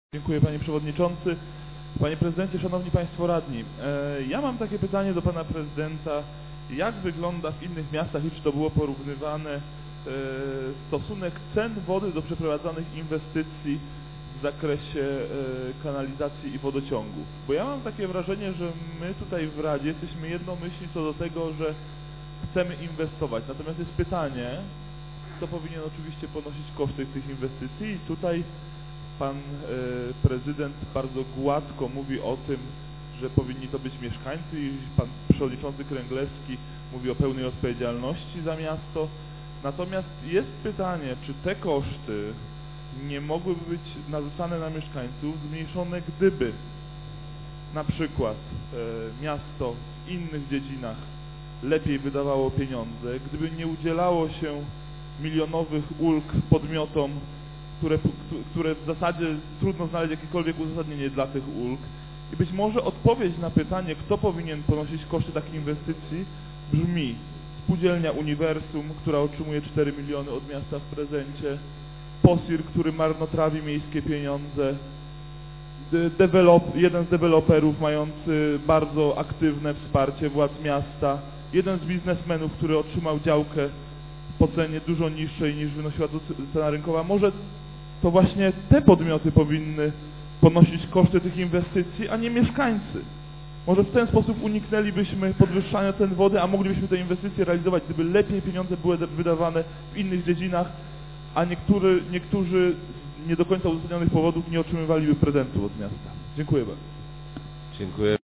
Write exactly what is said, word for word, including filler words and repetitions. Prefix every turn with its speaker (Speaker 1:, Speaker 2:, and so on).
Speaker 1: Dziękuję Panie Przewodniczący. Panie Prezydencie, Szanowni Państwo Radni. Ja mam takie pytanie do Pana Prezydenta. Jak wygląda w innych miastach, i czy to było porównywane, stosunek cen wody do przeprowadzanych inwestycji w zakresie kanalizacji i wodociągów? Bo ja mam takie wrażenie, że my tutaj w Radzie jesteśmy jednomyślni co do tego, że chcemy inwestować. Natomiast jest pytanie, kto powinien oczywiście ponosić koszty tych inwestycji, i tutaj Pan y, prezydent bardzo gładko mówi o tym, że powinni to być mieszkańcy, i pan przewodniczący Kręglewski mówi o pełnej odpowiedzialności za miasto. Natomiast jest pytanie, czy te koszty nie mogłyby być narzucane na mieszkańców, zmniejszone, gdyby na przykład y, miasto w innych dziedzinach lepiej wydawało pieniądze, gdyby nie udzielało się milionowych ulg podmiotom, Które, które w zasadzie trudno znaleźć jakiekolwiek uzasadnienie dla tych ulg. I być może odpowiedź na pytanie, kto powinien ponosić koszty takich inwestycji, brzmi: Spółdzielnia Uniwersum, która otrzymuje cztery miliony od miasta w prezencie, POSIR, który marnotrawi miejskie pieniądze, dewelop, jeden z deweloperów mający bardzo aktywne wsparcie władz miasta, jeden z biznesmenów, który otrzymał działkę po cenie dużo niższej niż wynosiła cena rynkowa. Może to właśnie te podmioty powinny ponosić koszty tych inwestycji, a nie mieszkańcy. Może w ten sposób uniknęlibyśmy podwyższania cen wody, a moglibyśmy te inwestycje realizować, gdyby lepiej pieniądze były wydawane w innych dziedzinach, a niektóry, niektórzy z nie do końca uzasadnionych powodów nie otrzymywaliby prezentów od miasta. Dziękuję bardzo.
Speaker 2: Dziękuję.